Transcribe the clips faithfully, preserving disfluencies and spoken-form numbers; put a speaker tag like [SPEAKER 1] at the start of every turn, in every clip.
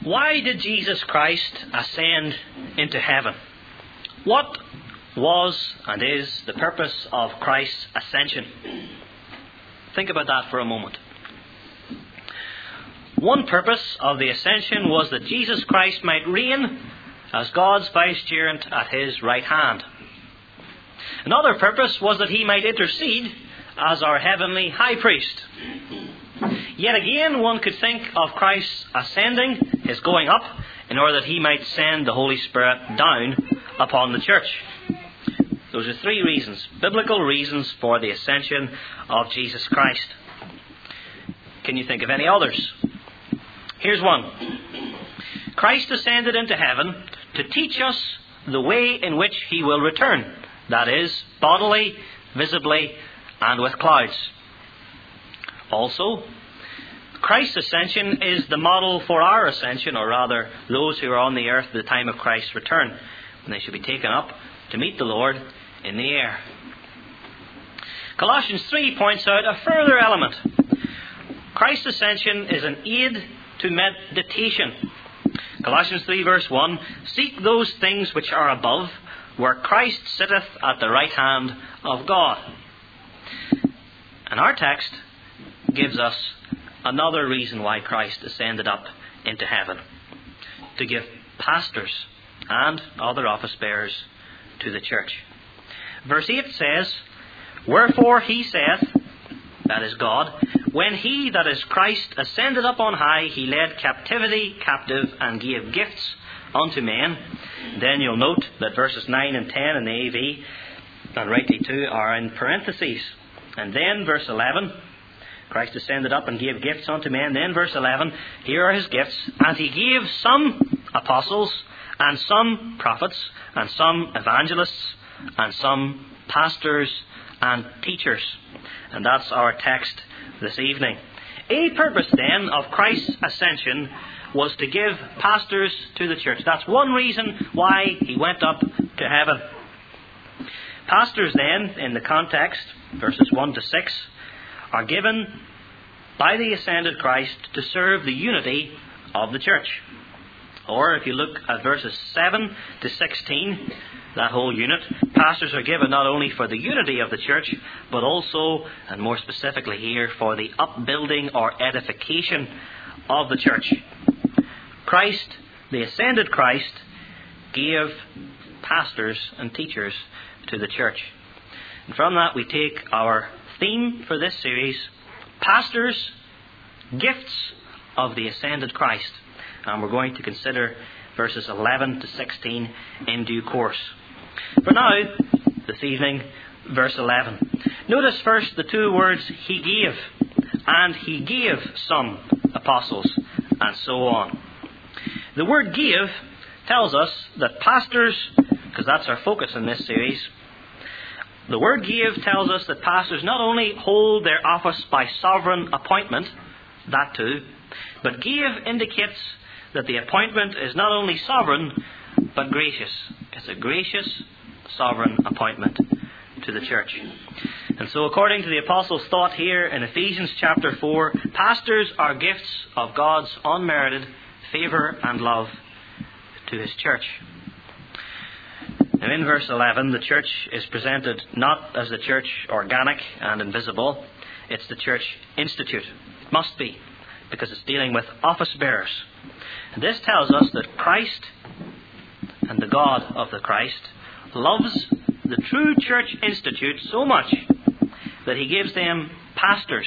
[SPEAKER 1] Why did Jesus Christ ascend into heaven? What was and is the purpose of Christ's ascension? Think about that for a moment. One purpose of the ascension was that Jesus Christ might reign as God's vicegerent at his right hand. Another purpose was that he might intercede as our heavenly high priest. Yet again, one could think of Christ ascending, his going up, in order that he might send the Holy Spirit down upon the church. Those are three reasons, biblical reasons for the ascension of Jesus Christ. Can you think of any others? Here's one. Christ ascended into heaven to teach us the way in which he will return. That is, bodily, visibly, and with clouds. Also, Christ's ascension is the model for our ascension, or rather, those who are on the earth at the time of Christ's return, when they should be taken up to meet the Lord in the air. Colossians three points out a further element. Christ's ascension is an aid to meditation. Colossians three verse one, seek those things which are above, where Christ sitteth at the right hand of God. And our text gives us another reason why Christ ascended up into heaven. To give pastors and other office bearers to the church. Verse eight says, wherefore he saith, that is God, when he, that is Christ, ascended up on high, he led captivity captive and gave gifts unto men. Then you'll note that verses nine and ten in the A V, and rightly too, are in parentheses. And then verse eleven, Christ ascended up and gave gifts unto men. Then verse eleven, here are his gifts. And he gave some apostles, and some prophets, and some evangelists, and some pastors and teachers. And that's our text this evening. A purpose then of Christ's ascension was to give pastors to the church. That's one reason why he went up to heaven. Pastors then, in the context, verses one to six, are given by the ascended Christ to serve the unity of the church. Or if you look at verses seven to sixteen, that whole unit, pastors are given not only for the unity of the church, but also, and more specifically here, for the upbuilding or edification of the church. Christ, the ascended Christ, gave pastors and teachers to the church. And from that we take our theme for this series, Pastors, Gifts of the Ascended Christ. And we're going to consider verses eleven to sixteen in due course. For now, this evening, verse eleven. Notice first the two words, he gave, and he gave some apostles, and so on. The word give tells us that pastors, because that's our focus in this series, the word give tells us that pastors not only hold their office by sovereign appointment, that too, but give indicates that the appointment is not only sovereign, but gracious. It's a gracious, sovereign appointment to the church. And so according to the Apostles' thought here in Ephesians chapter four, pastors are gifts of God's unmerited favour and love to his church. Now in verse eleven, the church is presented not as the church organic and invisible, it's the church institute. It must be, because it's dealing with office bearers. And this tells us that Christ and the God of the Christ loves the true church institute so much that he gives them pastors.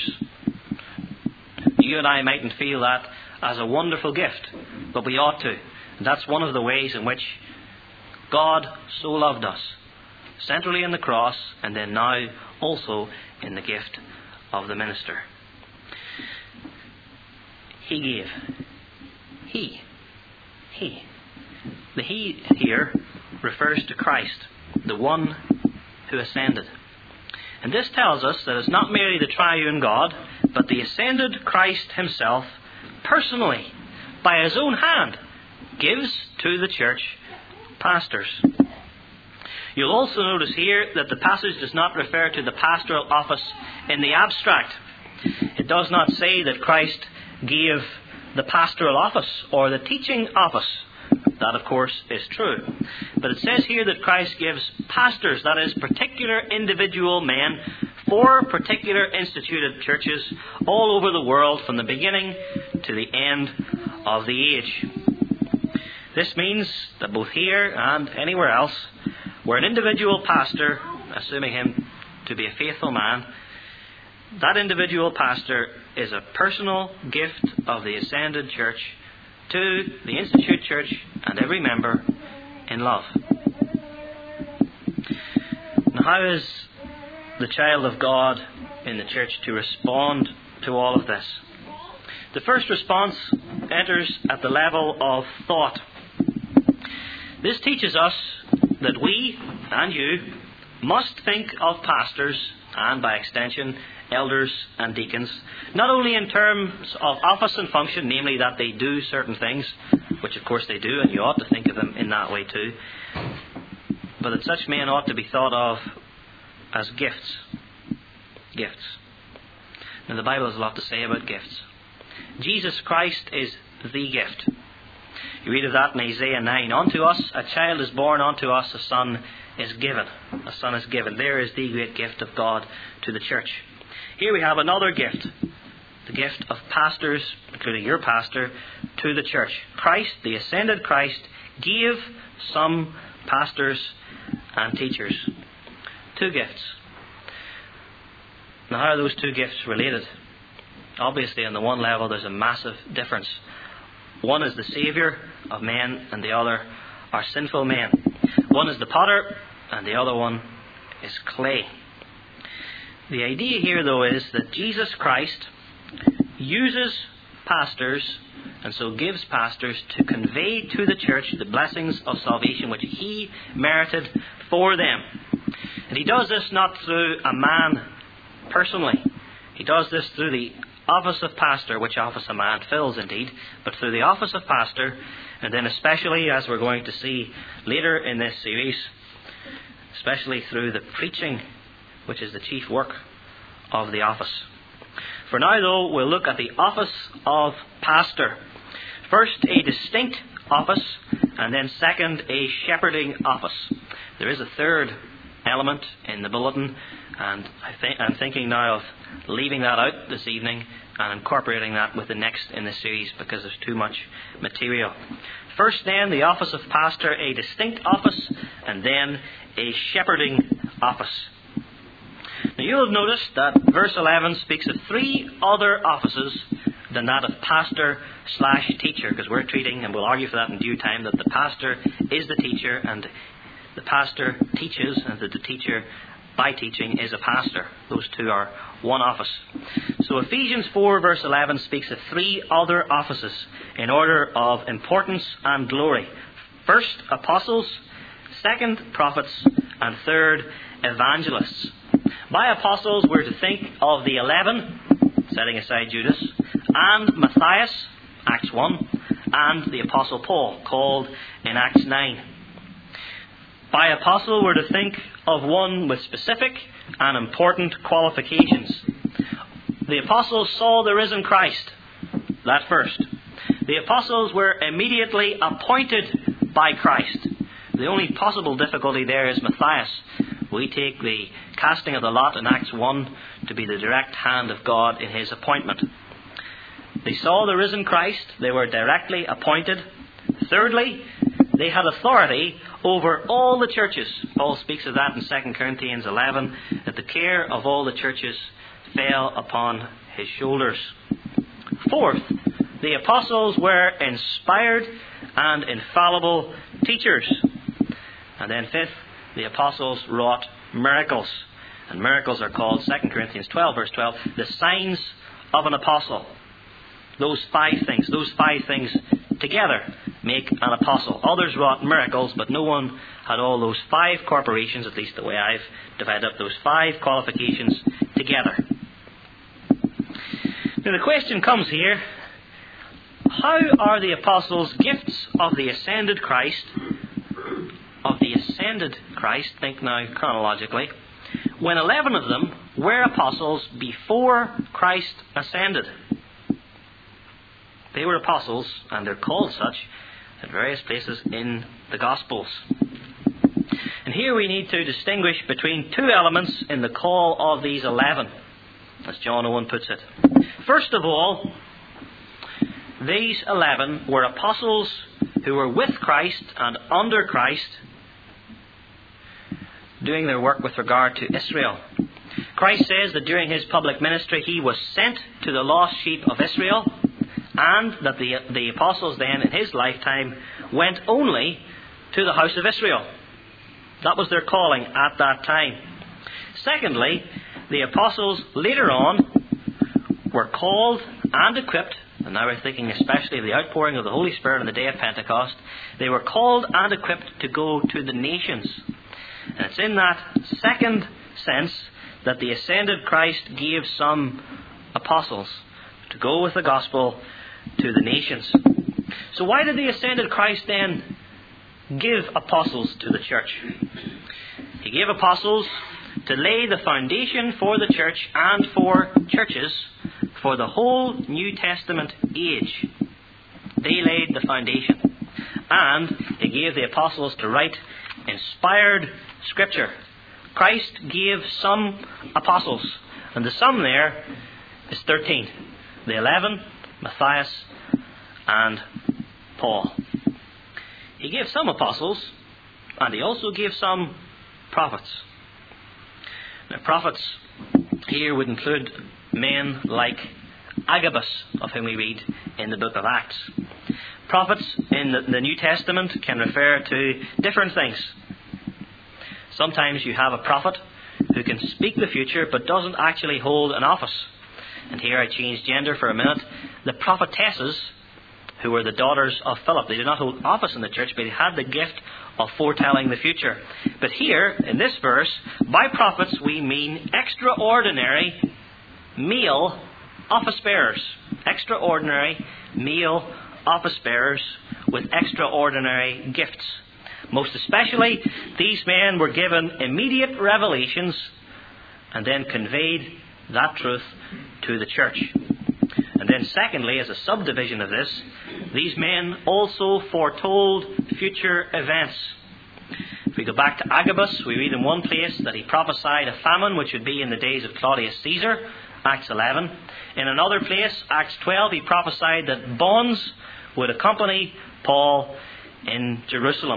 [SPEAKER 1] You and I mightn't feel that as a wonderful gift, but we ought to. And that's one of the ways in which God so loved us, centrally in the cross, and then now also in the gift of the minister. He gave. He. He. The he here refers to Christ, the one who ascended. And this tells us that it's not merely the triune God, but the ascended Christ himself, personally, by his own hand, gives to the church pastors. You'll also notice here that the passage does not refer to the pastoral office in the abstract. It does not say that Christ gave the pastoral office or the teaching office. That, of course, is true. But it says here that Christ gives pastors, that is, particular individual men, for particular instituted churches all over the world from the beginning to the end of the age. This means that both here and anywhere else, where an individual pastor, assuming him to be a faithful man, that individual pastor is a personal gift of the ascended church to the Institute Church and every member in love. Now, how is the child of God in the church to respond to all of this? The first response enters at the level of thought. This teaches us that we and you must think of pastors and, by extension, elders and deacons, not only in terms of office and function, namely that they do certain things, which of course they do, and you ought to think of them in that way too, but that such men ought to be thought of as gifts. Gifts. Now, the Bible has a lot to say about gifts. Jesus Christ is the gift. You read of that in Isaiah nine. Unto us a child is born, unto us a son is given. A son is given. There is the great gift of God to the church. Here we have another gift. The gift of pastors, including your pastor, to the church. Christ, the ascended Christ, gave some pastors and teachers. Two gifts. Now, how are those two gifts related? Obviously, on the one level, there's a massive difference. One is the Saviour of men, and the other are sinful men. One is the potter, and the other one is clay. The idea here, though, is that Jesus Christ uses pastors, and so gives pastors, to convey to the church the blessings of salvation which He merited for them. And He does this not through a man personally. He does this through the office of pastor, which office a man fills indeed, but through the office of pastor, and then especially, as we're going to see later in this series, especially through the preaching, which is the chief work of the office. For now, though, we'll look at the office of pastor. First, a distinct office, and then second, a shepherding office. There is a third element in the bulletin, and I think, I'm thinking now of leaving that out this evening and incorporating that with the next in the series because there's too much material. First, then, the office of pastor, a distinct office, and then a shepherding office. Now, you'll have noticed that verse eleven speaks of three other offices than that of pastor slash teacher, because we're treating, and we'll argue for that in due time, that the pastor is the teacher and the pastor teaches, and that the teacher, by teaching, is a pastor. Those two are one office. So Ephesians four verse eleven speaks of three other offices in order of importance and glory. First, apostles. Second, prophets. And third, evangelists. By apostles, we're to think of the eleven, setting aside Judas, and Matthias, Acts one, and the Apostle Paul, called in Acts nine. By apostle, we're to think of one with specific and important qualifications. The apostles saw the risen Christ. That first. The apostles were immediately appointed by Christ. The only possible difficulty there is Matthias. We take the casting of the lot in Acts one to be the direct hand of God in His appointment. They saw the risen Christ. They were directly appointed. Thirdly, they had authority over all the churches. Paul speaks of that in Second Corinthians eleven, that the care of all the churches fell upon his shoulders. Fourth, the apostles were inspired and infallible teachers. And then fifth, the apostles wrought miracles. And miracles are called, Second Corinthians twelve verse twelve, the signs of an apostle. Those five things, those five things together make an apostle. Others wrought miracles, but no one had all those five corporations, at least the way I've divided up those five qualifications together. Now the question comes here, how are the apostles gifts of the ascended Christ, of the ascended Christ, think now chronologically, when eleven of them were apostles before Christ ascended? They were apostles, and they're called such at various places in the Gospels. And here we need to distinguish between two elements in the call of these eleven, as John Owen puts it. First of all, these eleven were apostles who were with Christ and under Christ, doing their work with regard to Israel. Christ says that during his public ministry he was sent to the lost sheep of Israel, and that the, the apostles then in his lifetime went only to the house of Israel. That was their calling at that time. Secondly, the apostles later on were called and equipped, and now we're thinking especially of the outpouring of the Holy Spirit on the day of Pentecost. They were called and equipped to go to the nations. And it's in that second sense that the ascended Christ gave some apostles to go with the gospel to the nations. So why did the ascended Christ then give apostles to the church? He gave apostles to lay the foundation for the church and for churches for the whole New Testament age. They laid the foundation. And he gave the apostles to write inspired Scripture. Christ gave some apostles, and the sum there is thirteen. The eleven, Matthias, and Paul. He gave some apostles, and he also gave some prophets. Now, prophets here would include men like Agabus, of whom we read in the book of Acts. Prophets in the, the New Testament can refer to different things. Sometimes you have a prophet who can speak the future but doesn't actually hold an office. And here I change gender for a minute. The prophetesses, who were the daughters of Philip, they did not hold office in the church, but they had the gift of foretelling the future. But here, in this verse, by prophets we mean extraordinary male office bearers. Extraordinary male office bearers with extraordinary gifts. Most especially, these men were given immediate revelations and then conveyed that truth to the church. And then secondly, as a subdivision of this, these men also foretold future events. If we go back to Agabus, we read in one place that he prophesied a famine which would be in the days of Claudius Caesar, Acts eleven. In another place, Acts twelve, he prophesied that bonds would accompany Paul in Jerusalem.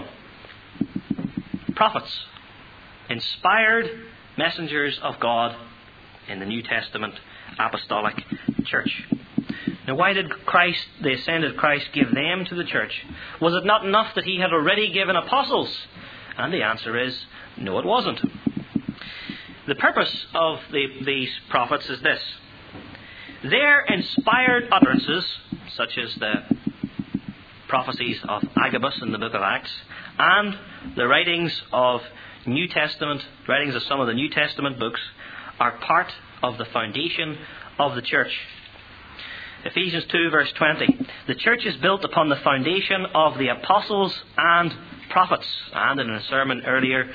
[SPEAKER 1] Prophets, inspired messengers of God in the New Testament apostolic church. Now, why did Christ, the ascended Christ, give them to the church? Was it not enough that he had already given apostles? And the answer is, no, it wasn't. The purpose of the, these prophets is this. Their inspired utterances, such as the prophecies of Agabus in the book of Acts, and the writings of New Testament, writings of some of the New Testament books, are part of the foundation of the church. Ephesians two verse twenty. The church is built upon the foundation of the apostles and prophets. And in a sermon earlier,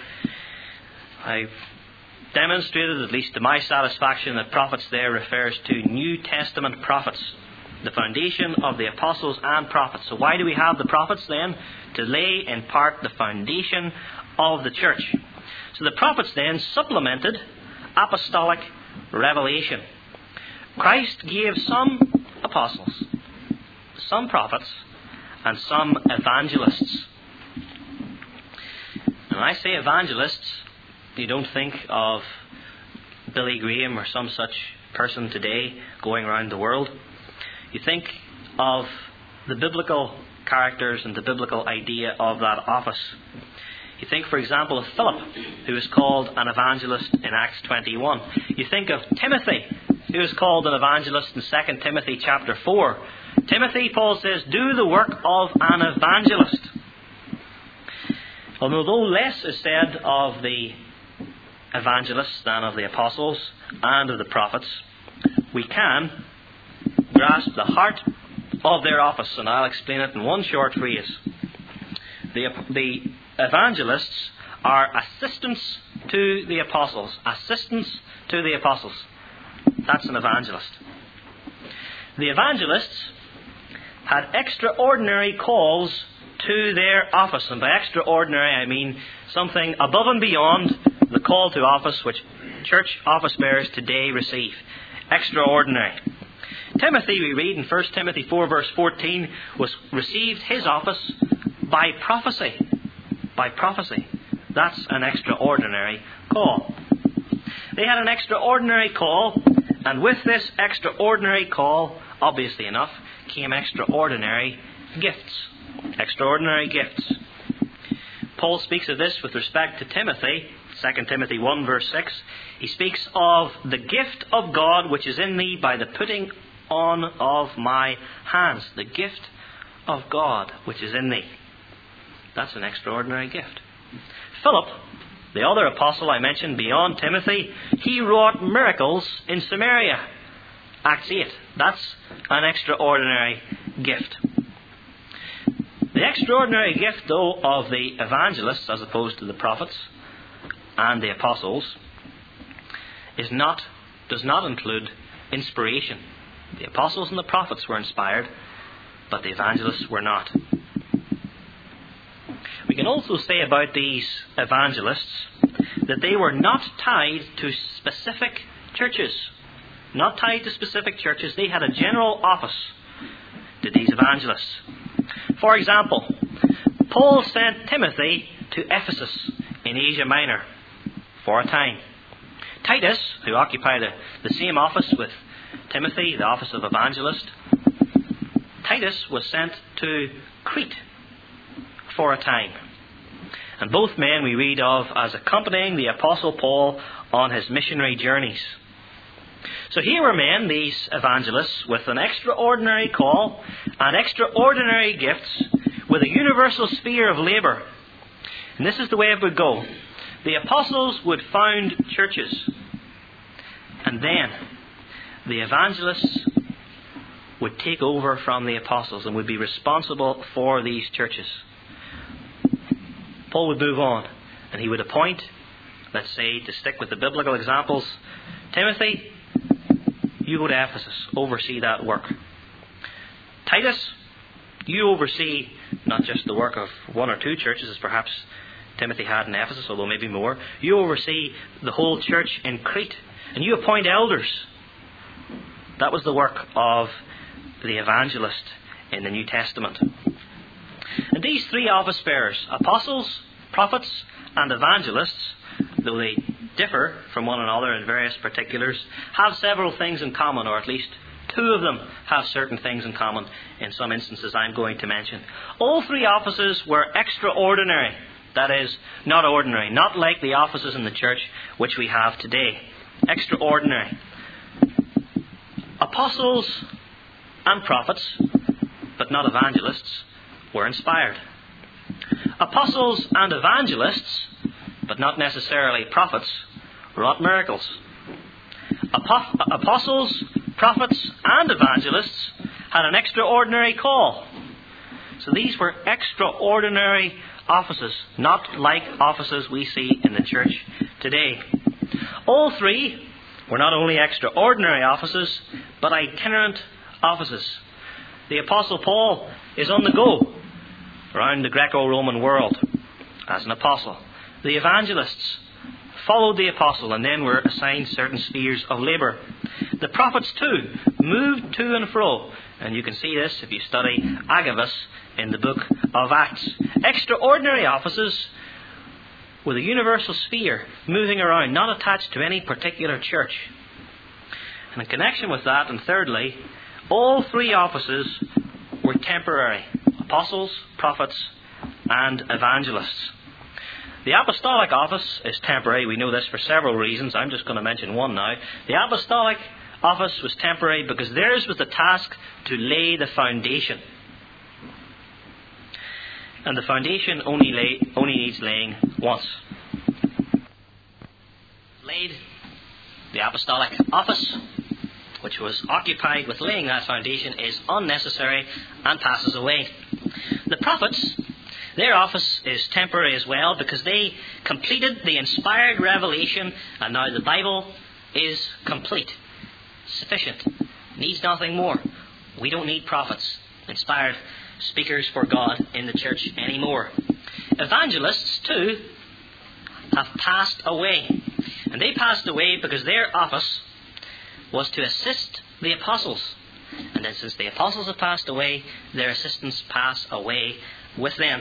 [SPEAKER 1] I demonstrated, at least to my satisfaction, that prophets there refers to New Testament prophets. The foundation of the apostles and prophets. So why do we have the prophets then? To lay in part the foundation of the church. So the prophets then supplemented apostolic revelation. Christ gave some apostles, some prophets, and some evangelists. And when I say evangelists, you don't think of Billy Graham or some such person today going around the world. You think of the biblical characters and the biblical idea of that office. You think, for example, of Philip, who is called an evangelist in Acts twenty-one. You think of Timothy, who is called an evangelist in Second Timothy chapter four. Timothy, Paul says, do the work of an evangelist. Although less is said of the evangelists than of the apostles and of the prophets, we can grasp the heart of their office, and I'll explain it in one short phrase. The, the evangelists are assistants to the apostles. Assistants to the apostles. That's an evangelist. The evangelists had extraordinary calls to their office. And by extraordinary, I mean something above and beyond the call to office which church office bearers today receive. Extraordinary. Timothy, we read in First Timothy four verse fourteen, was received his office by prophecy. By prophecy. That's an extraordinary call. They had an extraordinary call, and with this extraordinary call, obviously enough, came extraordinary gifts. Extraordinary gifts. Paul speaks of this with respect to Timothy. Second Timothy one verse six. He speaks of the gift of God which is in thee by the putting on of my hands. The gift of God which is in thee. That's an extraordinary gift. Philip, the other apostle I mentioned beyond Timothy, he wrought miracles in Samaria. Acts eight. That's an extraordinary gift. The extraordinary gift, though, of the evangelists as opposed to the prophets and the apostles is not, does not include inspiration. The apostles and the prophets were inspired, but the evangelists were not. We can also say about these evangelists that they were not tied to specific churches. Not tied to specific churches. They had a general office to these evangelists. For example, Paul sent Timothy to Ephesus in Asia Minor for a time. Titus, who occupied the, the same office with Timothy, the office of evangelist, Titus was sent to Crete for a time. And both men we read of as accompanying the Apostle Paul on his missionary journeys. So here were men, these evangelists, with an extraordinary call and extraordinary gifts, with a universal sphere of labour. And this is the way it would go. The apostles would found churches, and then the evangelists would take over from the apostles and would be responsible for these churches. Paul would move on, and he would appoint, let's say, to stick with the biblical examples, Timothy, you go to Ephesus, oversee that work. Titus, you oversee not just the work of one or two churches, as perhaps Timothy had in Ephesus, although maybe more. You oversee the whole church in Crete, and you appoint elders. That was the work of the evangelist in the New Testament. And these three office bearers, apostles, prophets, and evangelists, though they differ from one another in various particulars, have several things in common, or at least two of them have certain things in common in some instances I'm going to mention. All three offices were extraordinary. That is, not ordinary, not like the offices in the church which we have today. Extraordinary. Apostles and prophets, but not evangelists, were inspired. Apostles and evangelists, but not necessarily prophets, wrought miracles. Apo- apostles, prophets, and evangelists had an extraordinary call. So these were extraordinary offices, not like offices we see in the church today. All three were not only extraordinary offices, but itinerant offices. The Apostle Paul is on the go around the Greco-Roman world as an apostle. The evangelists followed the apostle and then were assigned certain spheres of labour. The prophets too moved to and fro, and you can see this if you study Agabus in the book of Acts. Extraordinary offices with a universal sphere, moving around, not attached to any particular church. And in connection with that, and thirdly, all three offices were temporary. Apostles, prophets, and evangelists. The apostolic office is temporary. We know this for several reasons. I'm just going to mention one now. The apostolic office was temporary because theirs was the task to lay the foundation. And the foundation only, lay, only needs laying once. Laid the apostolic office, which was occupied with laying that foundation, is unnecessary and passes away. The prophets, their office is temporary as well because they completed the inspired revelation, and now the Bible is complete, sufficient, needs nothing more. We don't need prophets inspired speakers for God in the church anymore. Evangelists, too, have passed away. And they passed away because their office was to assist the apostles. And then since the apostles have passed away, their assistants pass away with them.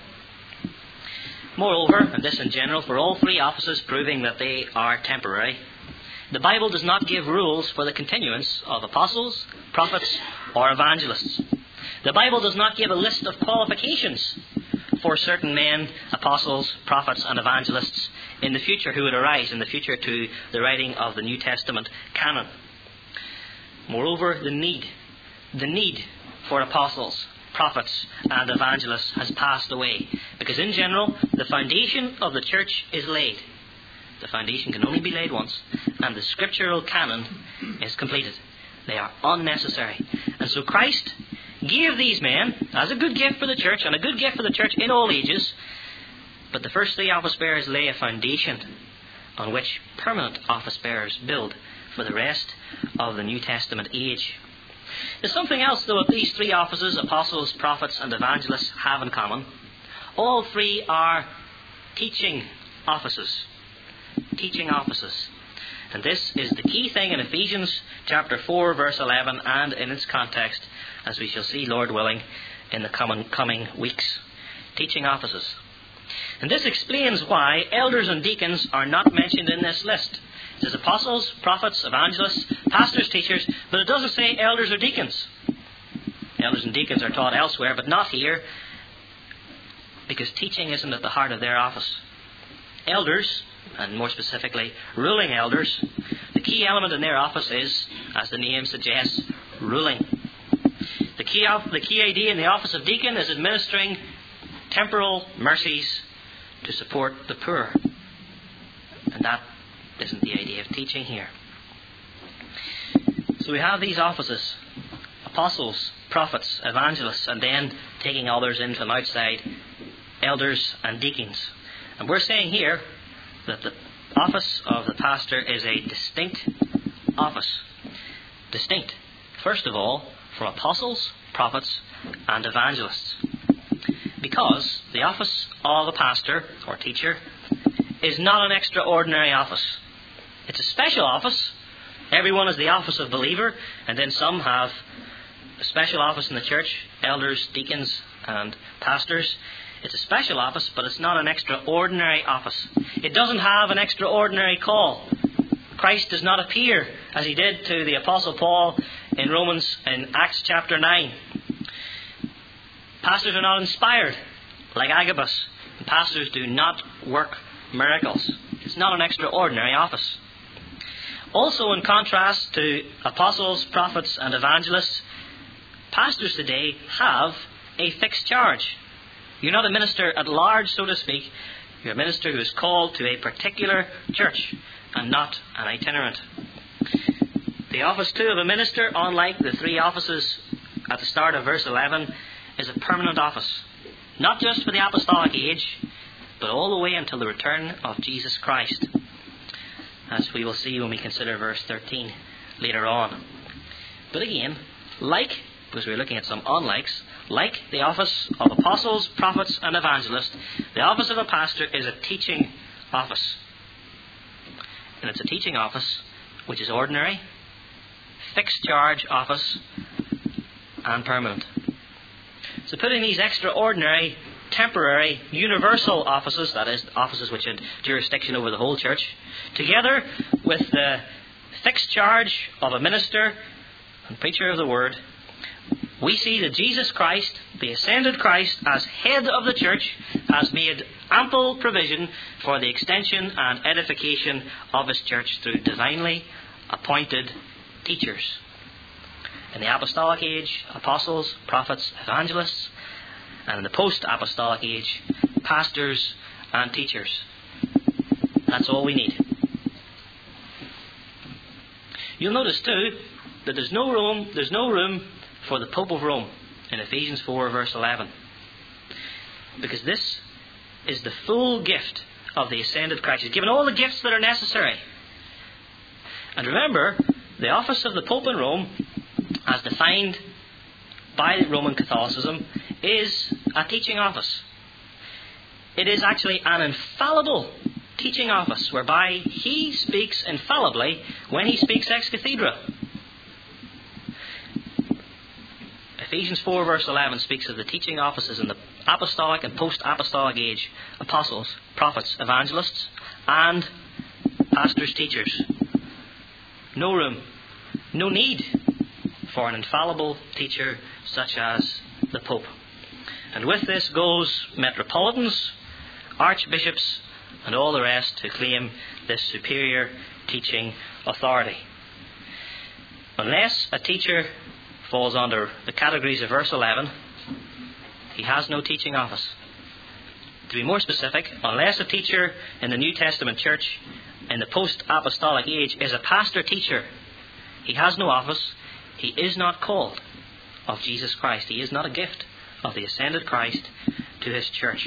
[SPEAKER 1] Moreover, and this in general, for all three offices proving that they are temporary, the Bible does not give rules for the continuance of apostles, prophets, or evangelists. The Bible does not give a list of qualifications for certain men, apostles, prophets, and evangelists in the future who would arise in the future to the writing of the New Testament canon. Moreover, the need, the need for apostles, prophets, and evangelists has passed away, because in general, the foundation of the church is laid. The foundation can only be laid once, and the scriptural canon is completed. They are unnecessary. And so Christ gave these men as a good gift for the church, and a good gift for the church in all ages. But the first three office bearers lay a foundation on which permanent office bearers build for the rest of the New Testament age. There's something else, though, that these three offices, apostles, prophets, and evangelists, have in common. All three are teaching offices. Teaching offices. And this is the key thing in Ephesians chapter four, verse eleven, and in its context, as we shall see, Lord willing, in the coming, coming weeks. Teaching offices. And this explains why elders and deacons are not mentioned in this list. It says apostles, prophets, evangelists, pastors, teachers, but it doesn't say elders or deacons. Elders and deacons are taught elsewhere, but not here, because teaching isn't at the heart of their office. Elders, and more specifically, ruling elders, the key element in their office is, as the name suggests, ruling. The key, the key idea in the office of deacon is administering temporal mercies to support the poor. And that isn't the idea of teaching here. So we have these offices, apostles, prophets, evangelists, and then taking others in from outside, elders and deacons. And we're saying here that the office of the pastor is a distinct office. Distinct, first of all, from apostles, prophets, and evangelists. Because the office of a pastor or teacher is not an extraordinary office. It's a special office. Everyone has the office of believer, and then some have a special office in the church, elders, deacons, and pastors. It's a special office, but it's not an extraordinary office. It doesn't have an extraordinary call. Christ does not appear as he did to the Apostle Paul in Romans, in Acts chapter nine. Pastors are not inspired like Agabus. Pastors do not work miracles. It's not an extraordinary office. Also, in contrast to apostles, prophets, and evangelists, pastors today have a fixed charge. You're not a minister at large, so to speak. You're a minister who is called to a particular church and not an itinerant. The office, too, of a minister, unlike the three offices at the start of verse eleven, is a permanent office. Not just for the apostolic age, but all the way until the return of Jesus Christ, as we will see when we consider verse thirteen later on. But again, like, because we're looking at some unlikes, like the office of apostles, prophets, and evangelists, the office of a pastor is a teaching office. And it's a teaching office which is ordinary, fixed charge office, and permanent. So putting these extraordinary, temporary, universal offices, that is, offices which had jurisdiction over the whole church, together with the fixed charge of a minister and preacher of the word, we see that Jesus Christ, the ascended Christ, as head of the church, has made ample provision for the extension and edification of his church through divinely appointed teachers. In the apostolic age, apostles, prophets, evangelists, and in the post-apostolic age, pastors and teachers. That's all we need. You'll notice too that there's no room, there's no room for the Pope of Rome in Ephesians four, verse eleven. Because this is the full gift of the ascended Christ. He's given all the gifts that are necessary. And remember, the office of the Pope in Rome, as defined by Roman Catholicism is a teaching office. It is actually an infallible teaching office whereby he speaks infallibly when he speaks ex cathedra. Ephesians four verse eleven speaks of the teaching offices in the apostolic and post-apostolic age: apostles, prophets, evangelists, and pastors, teachers. No room, no need for an infallible teacher such as the Pope. And with this goes metropolitans, archbishops, and all the rest who claim this superior teaching authority. Unless a teacher falls under the categories of verse eleven, he has no teaching office. To be more specific, unless a teacher in the New Testament church in the post-apostolic age is a pastor-teacher, he has no office. He is not called of Jesus Christ. He is not a gift of the ascended Christ to his church.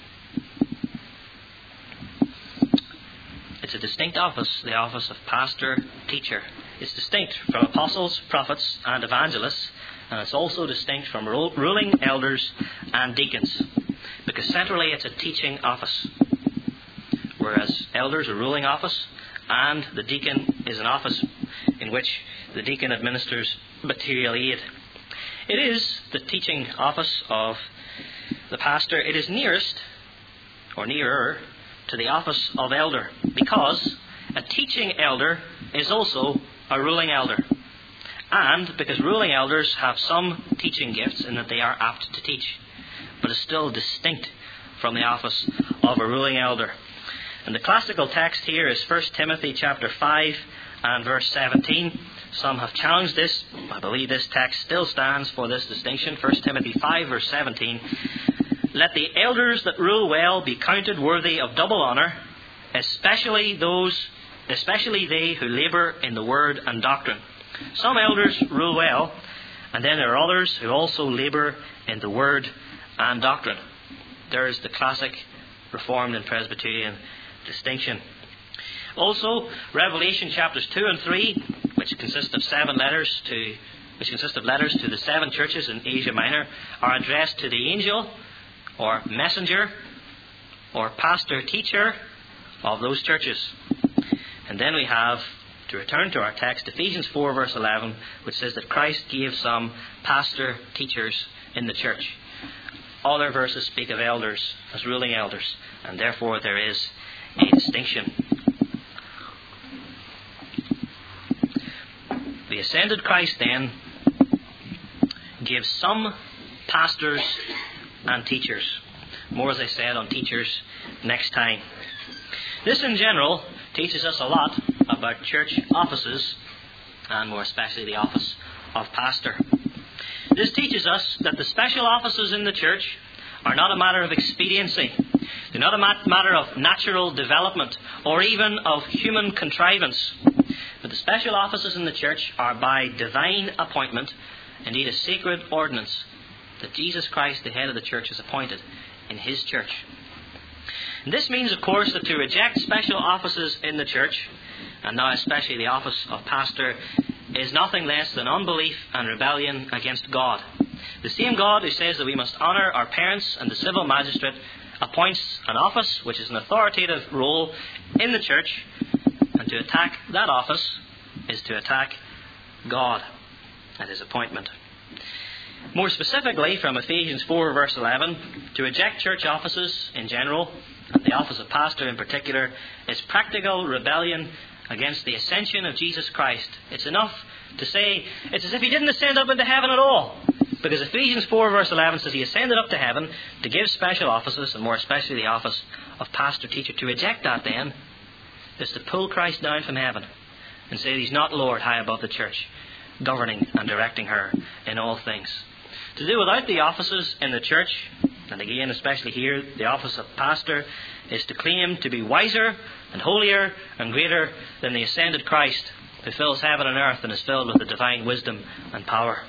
[SPEAKER 1] It's a distinct office, the office of pastor-teacher. It's distinct from apostles, prophets, and evangelists, and it's also distinct from ruling elders and deacons, because centrally it's a teaching office, whereas elders are a ruling office, and the deacon is an office in which the deacon administers material aid. It is the teaching office of the pastor. It is nearest, or nearer, to the office of elder, because a teaching elder is also a ruling elder. And because ruling elders have some teaching gifts in that they are apt to teach, but is still distinct from the office of a ruling elder. And the classical text here is First Timothy chapter five and verse seventeen. Some have challenged this. I believe this text still stands for this distinction. First Timothy five verse seventeen. Let the elders that rule well be counted worthy of double honour, especially those, especially they who labour in the word and doctrine. Some elders rule well, and then there are others who also labour in the word and doctrine. There is the classic Reformed and Presbyterian distinction. Also, Revelation chapters two and three, which consist of seven letters to, which consist of letters to the seven churches in Asia Minor, are addressed to the angel, or messenger, or pastor teacher of those churches. And then we have, to return to our text, Ephesians four verse eleven, which says that Christ gave some pastor teachers in the church. Other verses speak of elders as ruling elders, and therefore there is a distinction. The ascended Christ then gives some pastors and teachers. More, as I said, on teachers next time. This in general teaches us a lot about church offices, and more especially the office of pastor. This teaches us that the special offices in the church are not a matter of expediency. They're not a mat- matter of natural development or even of human contrivance. But the special offices in the church are by divine appointment, indeed a sacred ordinance, that Jesus Christ, the head of the church, has appointed in his church. And this means, of course, that to reject special offices in the church, and now especially the office of pastor, is nothing less than unbelief and rebellion against God. The same God who says that we must honour our parents and the civil magistrate appoints an office which is an authoritative role in the church, and to attack that office is to attack God and his appointment. More specifically, from Ephesians four verse eleven, to reject church offices in general, and the office of pastor in particular, is practical rebellion against the ascension of Jesus Christ. It's enough to say it's as if he didn't ascend up into heaven at all, because Ephesians four verse eleven says he ascended up to heaven to give special offices, and more especially the office of pastor-teacher. To reject that then is to pull Christ down from heaven and say he's not Lord high above the church, governing and directing her in all things. To do without the offices in the church, and again especially here the office of pastor, is to claim to be wiser and holier and greater than the ascended Christ, who fills heaven and earth and is filled with the divine wisdom and power.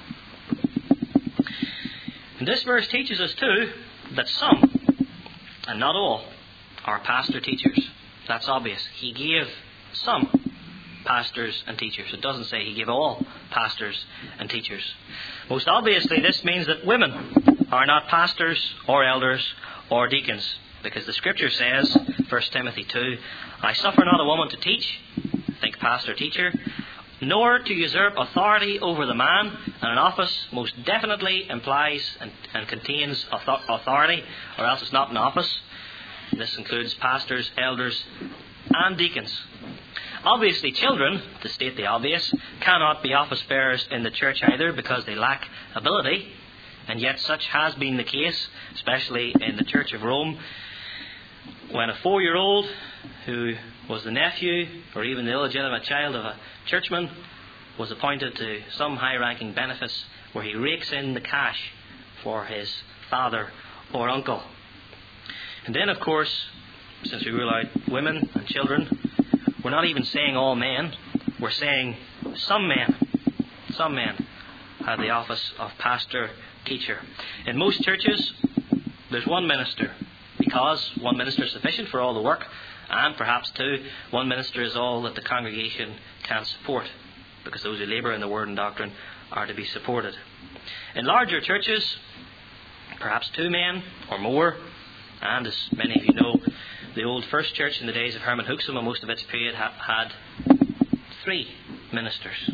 [SPEAKER 1] And this verse teaches us too that some, and not all, are pastor teachers. That's obvious. He gave some pastors and teachers. It doesn't say He gave all pastors and teachers. Most obviously, this means that women are not pastors or elders or deacons, because the Scripture says, First Timothy two, I suffer not a woman to teach, think pastor, teacher, nor to usurp authority over the man, and an office most definitely implies and, and contains authority, or else it's not an office. This includes pastors, elders, and deacons. Obviously, children, to state the obvious, cannot be office bearers in the church either, because they lack ability, and yet such has been the case, especially in the Church of Rome, when a four-year-old who was the nephew or even the illegitimate child of a churchman was appointed to some high-ranking benefice where he rakes in the cash for his father or uncle. And then, of course, since we rule out women and children, we're not even saying all men. We're saying some men, some men have the office of pastor, teacher. In most churches, there's one minister, because one minister is sufficient for all the work, and perhaps two, one minister is all that the congregation can support, because those who labour in the word and doctrine are to be supported. In larger churches, perhaps two men or more, and as many of you know, the old First Church in the days of Herman Huxham and most of its period ha- had three ministers.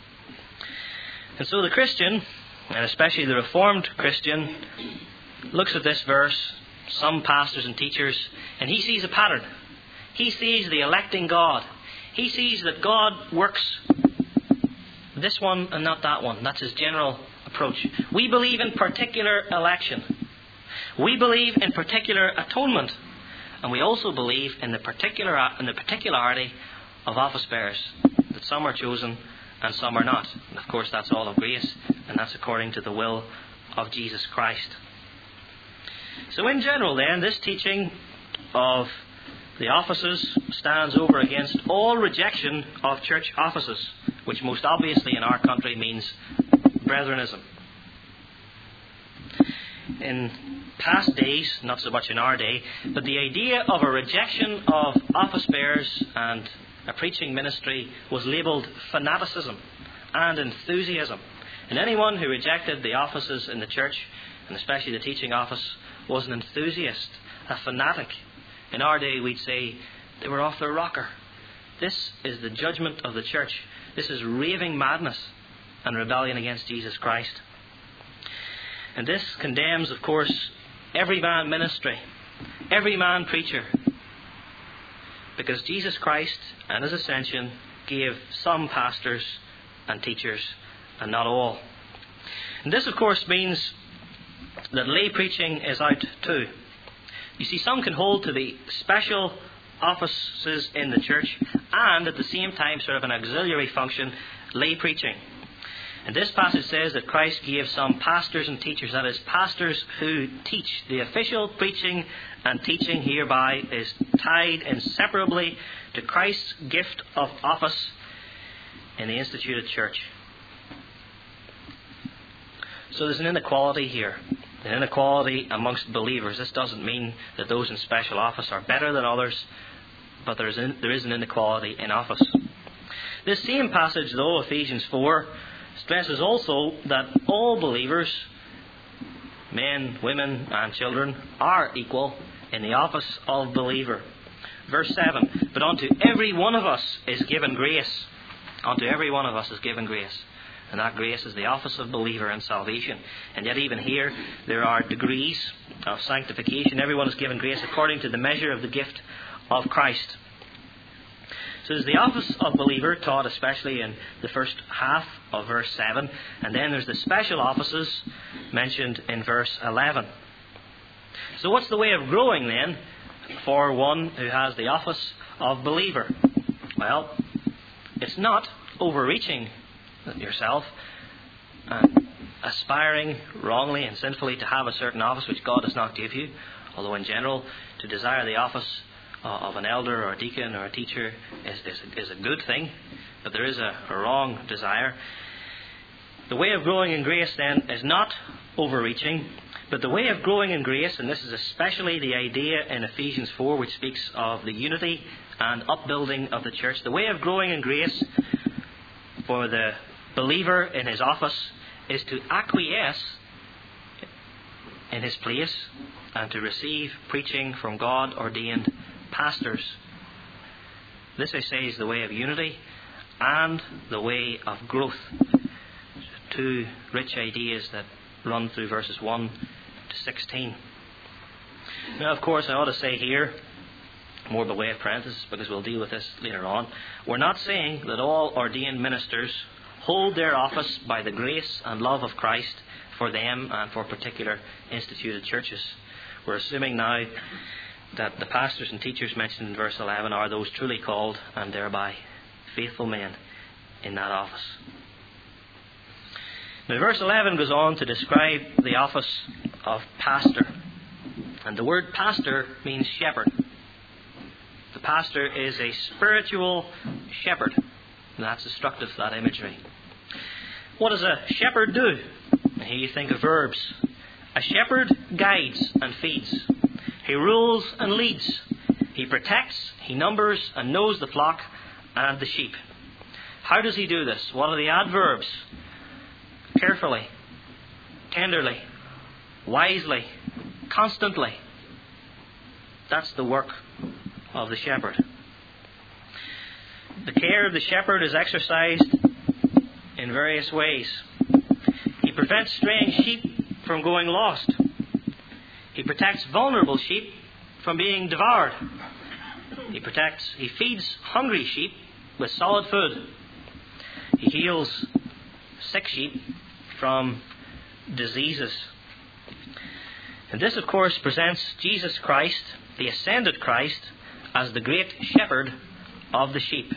[SPEAKER 1] And so the Christian, and especially the Reformed Christian, looks at this verse, some pastors and teachers, and he sees a pattern. He sees the electing God. He sees that God works this one and not that one. That's his general approach. We believe in particular election. We believe in particular atonement. And we also believe in the particular in the particularity of office bearers, that some are chosen and some are not. And of course that's all of grace, and that's according to the will of Jesus Christ. So in general then, this teaching of the offices stands over against all rejection of church offices, which most obviously in our country means brethrenism. In past days, not so much in our day, but the idea of a rejection of office bearers and a preaching ministry was labelled fanaticism and enthusiasm. And anyone who rejected the offices in the church, and especially the teaching office, was an enthusiast, a fanatic. In our day we'd say they were off their rocker. This is the judgment of the church. This is raving madness and rebellion against Jesus Christ. And this condemns, of course, every man ministry, every man preacher, because Jesus Christ and his ascension gave some pastors and teachers and not all. And this, of course, means that lay preaching is out too. You see, some can hold to the special offices in the church and at the same time sort of an auxiliary function, lay preaching. And this passage says that Christ gave some pastors and teachers, that is, pastors who teach. The official preaching and teaching hereby is tied inseparably to Christ's gift of office in the instituted church. So there's an inequality here, an inequality amongst believers. This doesn't mean that those in special office are better than others, but there is, in, there is an inequality in office. This same passage, though, Ephesians four, stresses also that all believers, men, women and children, are equal in the office of believer. Verse seven, but unto every one of us is given grace. Unto every one of us is given grace. And that grace is the office of believer in salvation. And yet even here there are degrees of sanctification. Everyone is given grace according to the measure of the gift of Christ. So there's the office of believer taught especially in the first half of verse seven. And then there's the special offices mentioned in verse eleven. So what's the way of growing then for one who has the office of believer? Well, it's not overreaching yourself and aspiring wrongly and sinfully to have a certain office which God does not give you. Although in general, to desire the office of an elder or a deacon or a teacher is, is, is a good thing, but there is a, a wrong desire. The way of growing in grace then is not overreaching, but the way of growing in grace, and this is especially the idea in Ephesians four which speaks of the unity and upbuilding of the church. The way of growing in grace for the believer in his office is to acquiesce in his place and to receive preaching from God-ordained pastors. This, I say, is the way of unity and the way of growth. Two rich ideas that run through verses one to sixteen. Now, of course, I ought to say here, more by way of parenthesis, because we'll deal with this later on, we're not saying that all ordained ministers hold their office by the grace and love of Christ for them and for particular instituted churches. We're assuming now that the pastors and teachers mentioned in verse eleven are those truly called and thereby faithful men in that office. Now, verse eleven goes on to describe the office of pastor. And the word pastor means shepherd. The pastor is a spiritual shepherd. And that's instructive, that imagery. What does a shepherd do? And here you think of verbs. A shepherd guides and feeds. He rules and leads. He protects, he numbers and knows the flock and the sheep. How does he do this? What are the adverbs? Carefully, tenderly, wisely, constantly. That's the work of the shepherd. The care of the shepherd is exercised in various ways. He prevents straying sheep from going lost. He protects vulnerable sheep from being devoured. He protects, he feeds hungry sheep with solid food. He heals sick sheep from diseases. And this, of course, presents Jesus Christ, the ascended Christ, as the great shepherd of the sheep.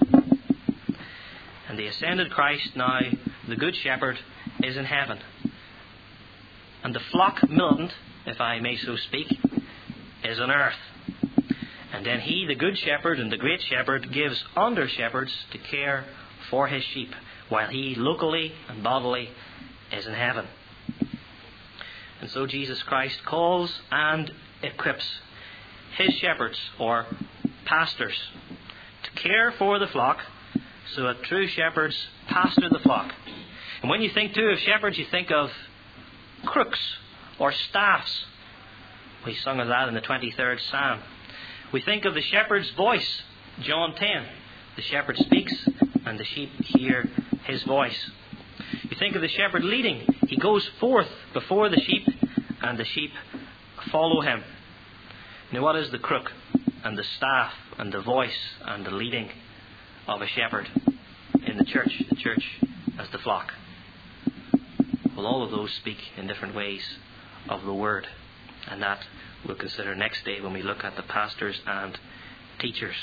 [SPEAKER 1] And the ascended Christ now, the good shepherd, is in heaven. And the flock militant, if I may so speak, is on earth. And then he, the good shepherd and the great shepherd, gives under shepherds to care for his sheep, while he locally and bodily is in heaven. And so Jesus Christ calls and equips his shepherds, or pastors, to care for the flock, so that true shepherds pastor the flock. And when you think too of shepherds, you think of crooks or staffs. We sung of that in the twenty-third Psalm. We think of the shepherd's voice, John ten. The shepherd speaks and the sheep hear his voice. You think of the shepherd leading. He goes forth before the sheep and the sheep follow him. Now, what is the crook and the staff and the voice and the leading of a shepherd in the church? The church as the flock. Well, all of those speak in different ways of the word. And that we'll consider next day when we look at the pastors and teachers.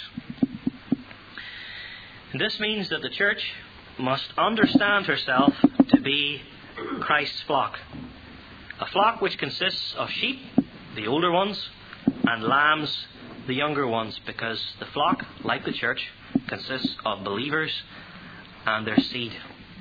[SPEAKER 1] And this means that the church must understand herself to be Christ's flock. A flock which consists of sheep, the older ones, and lambs, the younger ones, because the flock, like the church, consists of believers and their seed.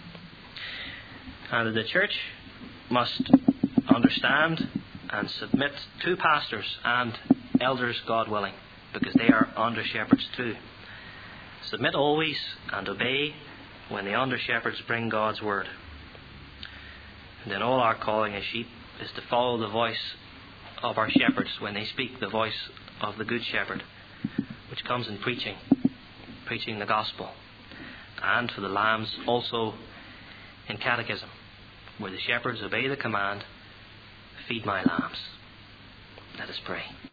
[SPEAKER 1] And the church must understand and submit to pastors and elders, God willing, because they are under shepherds too. Submit always and obey when the under shepherds bring God's word. And then all our calling as sheep is to follow the voice of our shepherds when they speak, the voice of the good shepherd, which comes in preaching, preaching the gospel. And for the lambs also in catechism, where the shepherds obey the command, feed my lambs. Let us pray.